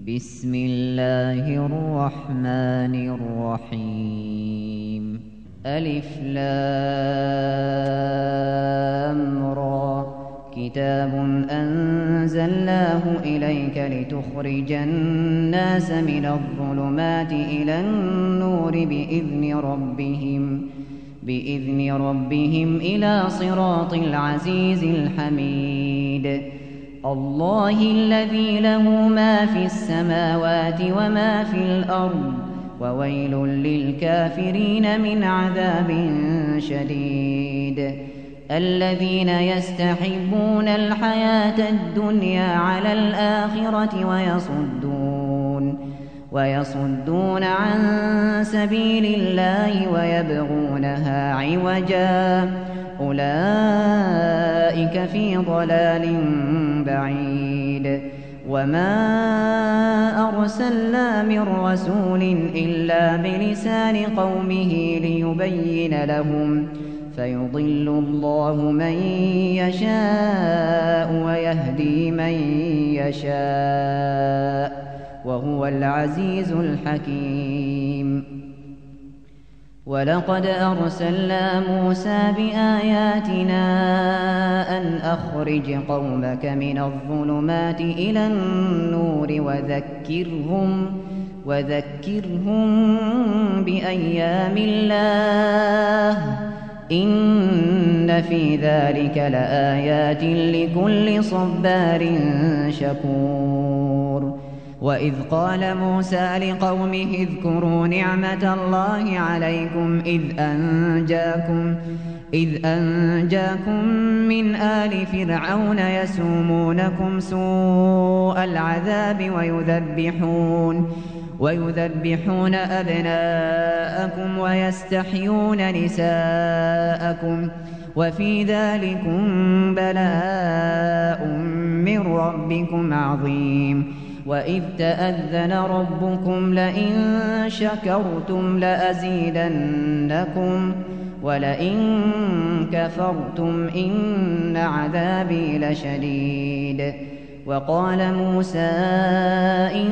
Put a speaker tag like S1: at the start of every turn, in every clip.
S1: بسم الله الرحمن الرحيم ألف لام را كتاب أنزلناه إليك لتخرج الناس من الظلمات إلى النور بإذن ربهم إلى صراط العزيز الحميد الله الذي له ما في السماوات وما في الأرض وويل للكافرين من عذاب شديد الذين يستحبون الحياة الدنيا على الآخرة ويصدون عن سبيل الله ويبغونها عوجا أولئك في ضلال بعيد وما أرسلنا من رسول إلا بلسان قومه ليبين لهم فيضل الله من يشاء ويهدي من يشاء وهو العزيز الحكيم ولقد أرسلنا موسى بآياتنا أن أخرج قومك من الظلمات إلى النور وذكرهم بأيام الله إن في ذلك لآيات لكل صبار شكور وإذ قال موسى لقومه اذكروا نعمة الله عليكم إذ أنجاكم من آل فرعون يسومونكم سوء العذاب ويذبحون أبناءكم ويستحيون نساءكم وفي ذلكم بلاء من ربكم عظيم وإذ تأذن ربكم لئن شكرتم لأزيدنكم ولئن كفرتم إن عذابي لشديد وقال موسى إن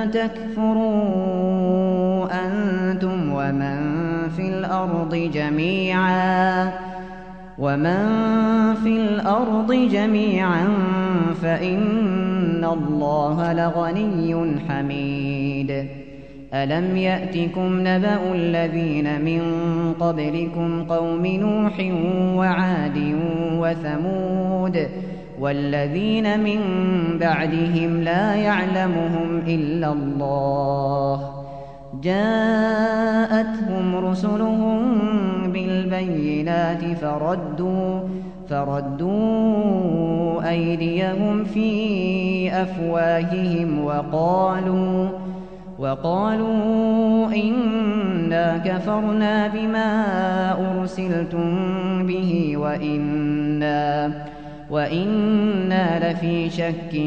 S1: تكفروا أنتم ومن في الأرض جميعا فإن الله لغني حميد ألم يأتكم نبأ الذين من قبلكم قوم نوح وعاد وثمود والذين من بعدهم لا يعلمهم إلا الله جاءتهم رسلهم بالبينات فردوا أيديهم في أفواههم وقالوا إنا كفرنا بما أرسلتم به وإنا لفي شك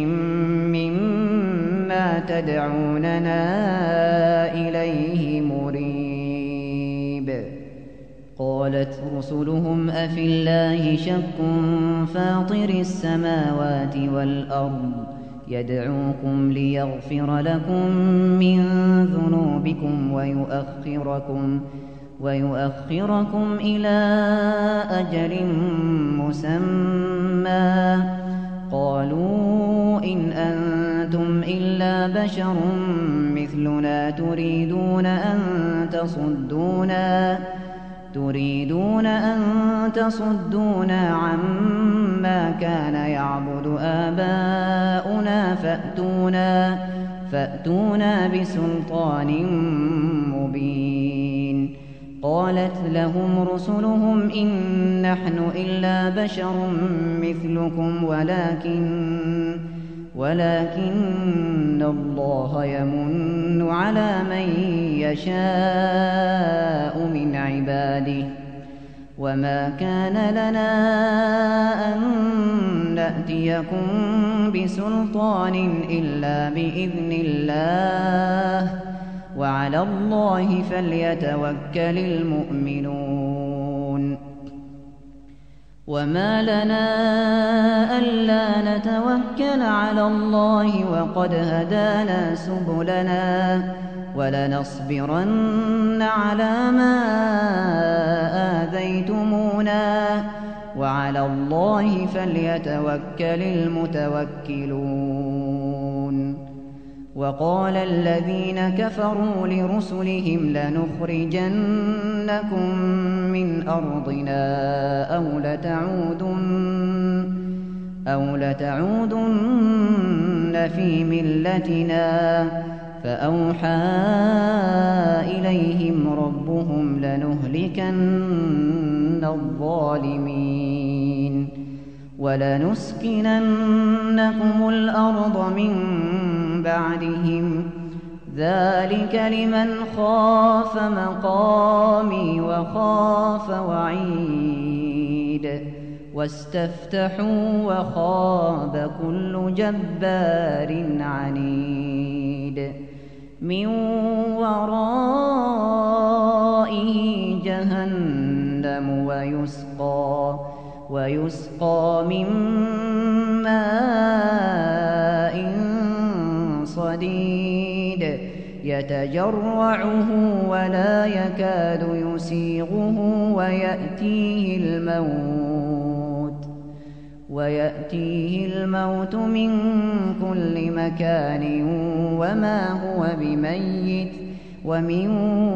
S1: مما تدعوننا إليه مريب قالت رسلهم أفي الله شك فاطر السماوات والأرض يدعوكم ليغفر لكم من ذنوبكم ويؤخركم إلى أجل مسمى قالوا إن أنتم إلا بشر مثلنا تريدون أن تصدونا عما كان يعبد آباؤنا فأتونا بسلطان مبين قالت لهم رسلهم إن نحن إلا بشر مثلكم ولكن الله يمن على من يشاء من عباده وما كان لنا أن نأتيكم بسلطان إلا بإذن الله وعلى الله فليتوكل المؤمنون وما لنا ألا نتوكل على الله وقد هدانا سبلنا ولنصبرن على ما آذيتمونا وعلى الله فليتوكل المتوكلون. وقال الذين كفروا لرسلهم لنخرجنكم من أرضنا أو لتعودن في ملتنا فأوحى إليهم ربهم لنهلكن الظالمين ولنسكننكم الأرض من بعدهم ذلك لمن خاف مقامي وخاف وعيد واستفتحوا وخاب كل جبار عنيد من ورائه جهنم ويسقى من ماء صديد يتجرعه ولا يكاد يسيغه ويأتيه الموت من كل مكان وما هو بميت ومن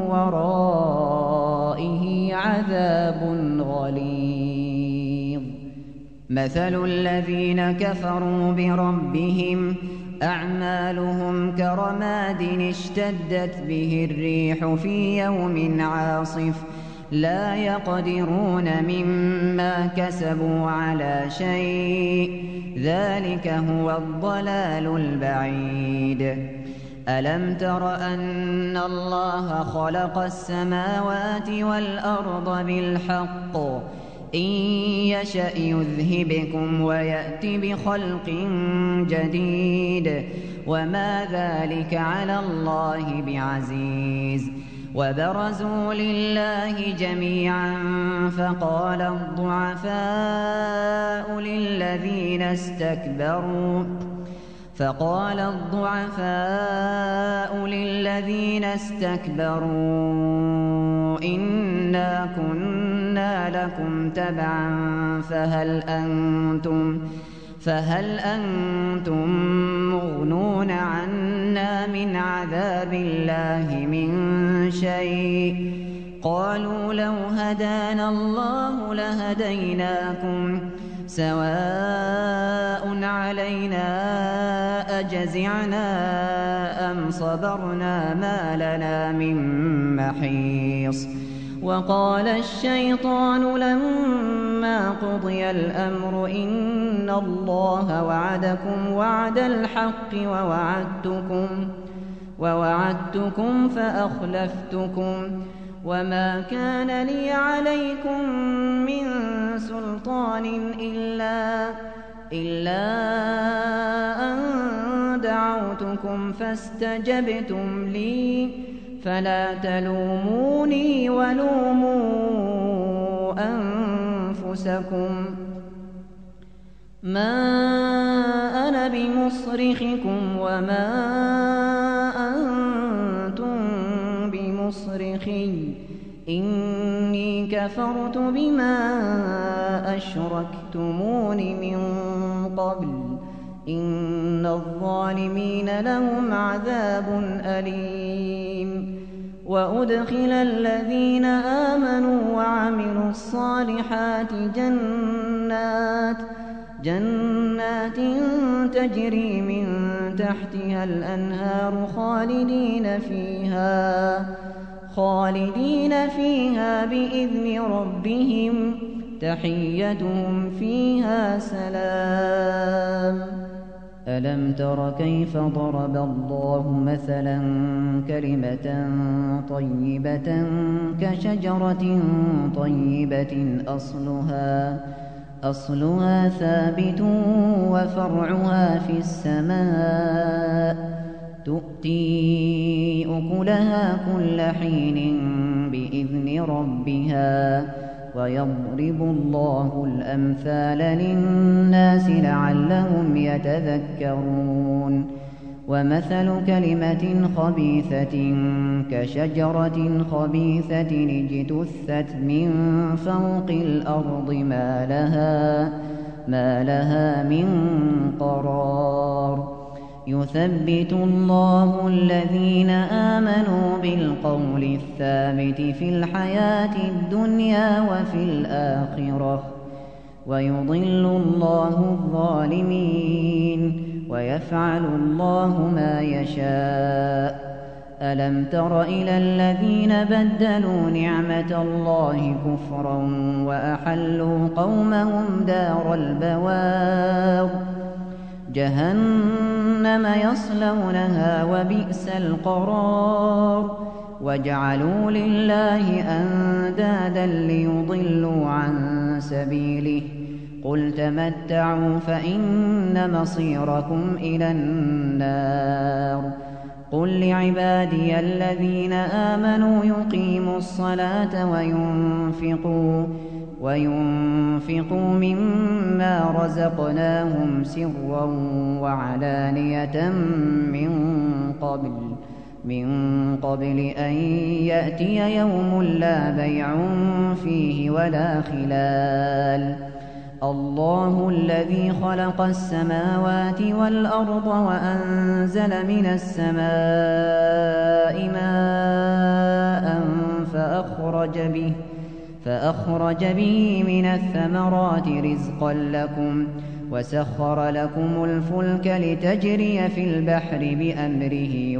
S1: ورائه عذاب غليظ. مثل الذين كفروا بربهم أعمالهم كرماد اشتدت به الريح في يوم عاصف لا يقدرون مما كسبوا على شيء ذلك هو الضلال البعيد. ألم تر أن الله خلق السماوات والأرض بالحق إن يشأ يذهبكم ويأت بخلق جديد وما ذلك على الله بعزيز. وبرزوا لله جميعا فقال الضعفاء للذين استكبروا إنا كنا لكم تبعا فهل أنتم مغنون عنا من عذاب الله من شيء قالوا لو هدانا الله لهديناكم سواء علينا أجزعنا أم صبرنا ما لنا من محيص. وقال الشيطان لما قضي الأمر إن الله وعدكم وعد الحق ووعدتكم فأخلفتكم وما كان لي عليكم من سلطان إلا أن دعوتكم فاستجبتم لي فلا تلوموني ولوموا أنفسكم ما أنا بمصرخكم وما أنتم بمصرخي إني كفرت بما أشركتمون من قبل إن الظالمين لهم عذاب أليم. وأدخل الذين آمنوا وعملوا الصالحات جنات تجري من تحتها الأنهار خالدين فيها بإذن ربهم تحيتهم فيها سلام. ألم تر كيف ضرب الله مثلا كلمة طيبة كشجرة طيبة أصلها ثابت وفرعها في السماء تؤتي أكلها كل حين بإذن ربها ويضرب الله الأمثال للناس لعلهم يتذكرون ومثل كلمة خبيثة كشجرة خبيثة اجتثت من فوق الأرض ما لها من قرار يثبت الله الذين آمنوا بالقول الثابت في الحياة الدنيا وفي الآخرة ويضل الله الظالمين ويفعل الله ما يشاء ألم تر إلى الذين بدلوا نعمة الله كفرا وأحلوا قومهم دار البوار جهنم يصلونها وبئس القرار وجعلوا لله أندادا ليضلوا عن سبيله قل تمتعوا فإن مصيركم إلى النار قل لعبادي الذين آمنوا يقيموا الصلاة وينفقوا مما رزقناهم سرا وعلانية من قبل أن يأتي يوم لا بيع فيه ولا خلال الله الذي خلق السماوات والأرض وأنزل من السماء ماء فأخرج به من الثمرات رزقا لكم وسخر لكم الفلك لتجري في البحر بأمره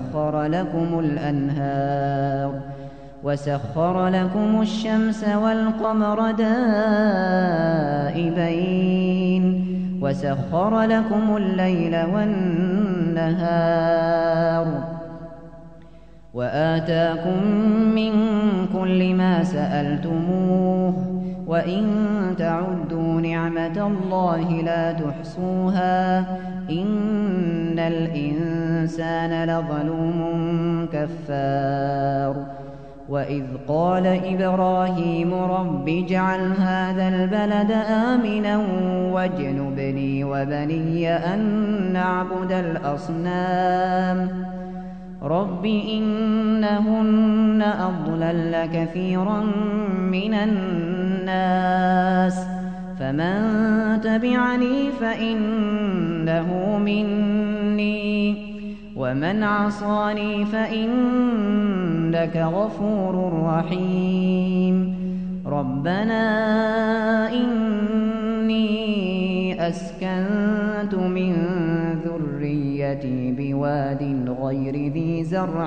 S1: وسخر لكم الشمس والقمر دائبين وسخر لكم الليل والنهار وآتاكم من كل ما سألتموه وإن تعدوا نعمة الله لا تحصوها إن الإنسان لظلوم كفار وإذ قال إبراهيم رب اجعل هذا البلد آمنا واجنبني وبني أن نعبد الأصنام رب إنهن أضللن كثيرا من الناس فمن تبعني فإنه مني ومن عصاني فإنك غفور رحيم ربنا إني أسكنت من ذريتي بواد غير ذي زرع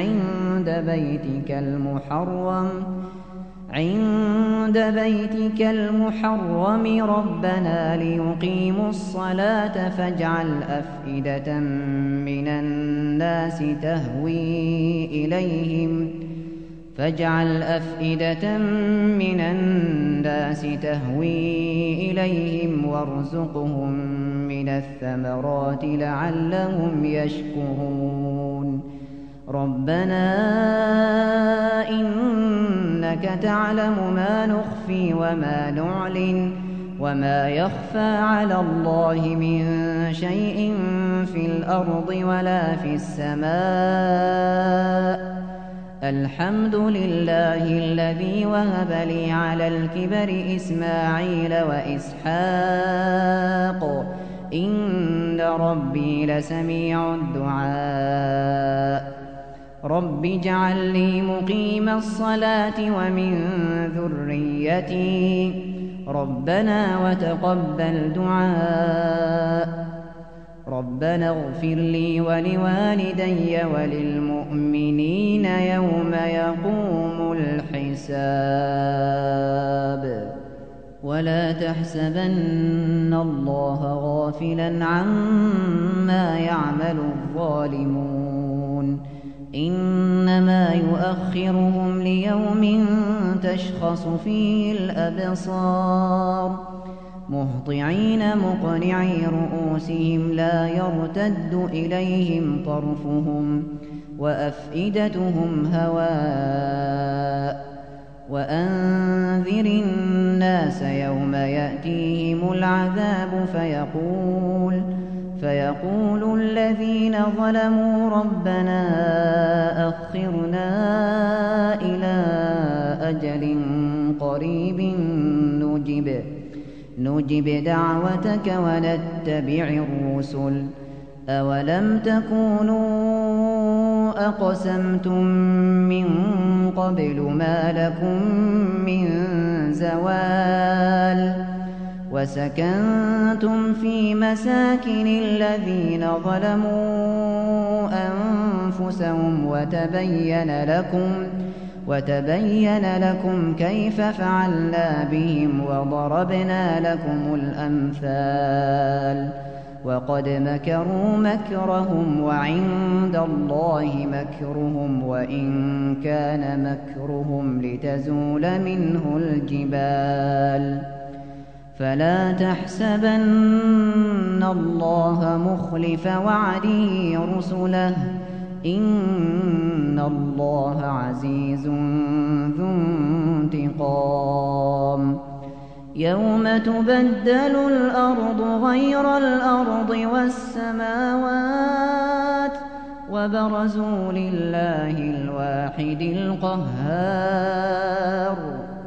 S1: عند بيتك المحرم ربنا ليقيموا الصلاة فاجعل أفئدة من الناس تهوي إليهم وارزقهم من الثمرات لعلهم يشكرون ربنا إنك تعلم ما نخفي وما نعلن وما يخفى على الله من شيء في الأرض ولا في السماء الحمد لله الذي وهب لي على الكبر إسماعيل وإسحاق إن ربي لسميع الدعاء رب اجعل لي مقيم الصلاة ومن ذريتي ربنا وتقبل دعاء ربنا اغفر لي ولوالدي وللمؤمنين يوم يقوم الحساب ولا تحسبن الله غافلا عما يعمل الظالمون إنما يؤخرهم ليوم تشخص فيه الأبصار مهطعين مقنعي رؤوسهم لا يرتد إليهم طرفهم وأفئدتهم هواء وأنذر الناس يوم يأتيهم العذاب فيقول الذين ظلموا ربنا أخرنا إلى أجل قريب نجب دعوتك ونتبع الرسل أولم تكونوا أقسمتم من قبل ما لكم من زوال وسكنتم في مساكن الذين ظلموا أنفسهم وتبين لكم كيف فعلنا بهم وضربنا لكم الأمثال وقد مكروا مكرهم وعند الله مكرهم وإن كان مكرهم لتزول منه الجبال فلا تحسبن الله مخلف وعده رسله إن الله عزيز ذو انتقام يوم تبدل الأرض غير الأرض والسماوات وبرزوا لله الواحد القهار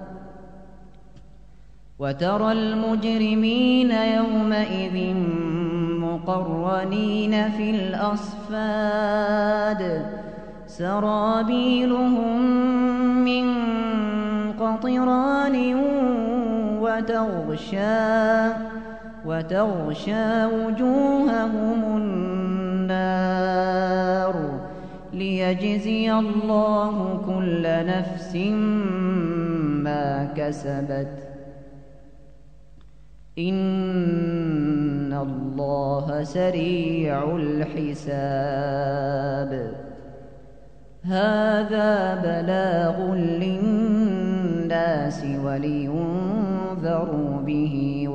S1: وترى المجرمين يومئذ مقرنين في الأصفاد سرابيلهم من قطران وتغشى وجوههم النار ليجزي الله كل نفس ما كسبت إن الله سريع الحساب هذا بلاغ للناس ولينذروا به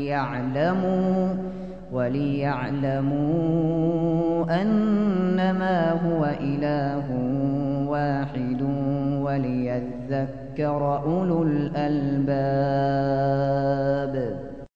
S1: وليعلموا أنما هو إله واحد وليذكر أولو الألباب